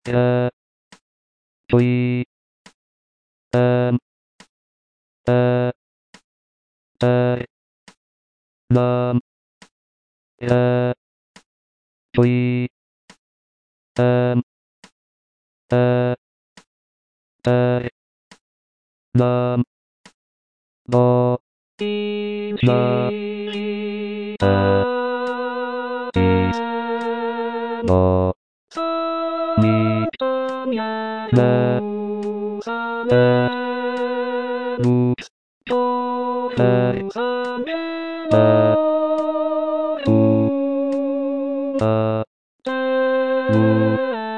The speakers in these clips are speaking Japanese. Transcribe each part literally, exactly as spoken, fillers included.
や、ちょい、あん、あ、あい、なん、や、ちょい、あん、あ、あい、なん、ぼ、な、あ、い、ぼ、み、な、あ、う、はい、あ、う、あ、う、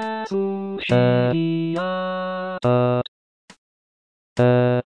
し、あ、あ、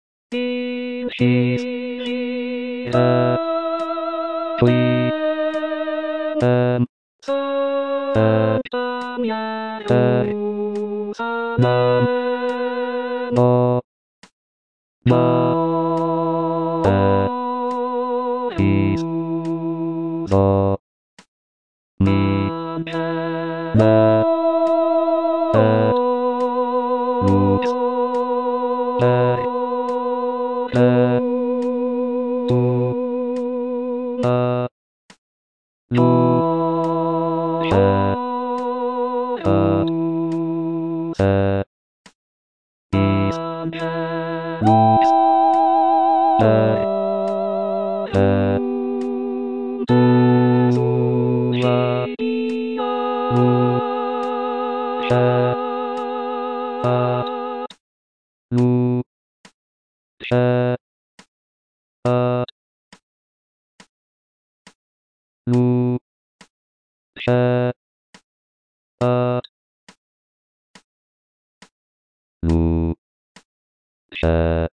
し、や、ちょい、あん、あ、はい、なん、ぼ、ま、あ、い、ぼ、み、な、あ、う、はい、あ、う、あ、る、しゃ、あ、さ、い、る、はい、あ、う、わ、る、しゃ、あ、る、しゃ、あ、る、しゃ、あ、る、しゃ、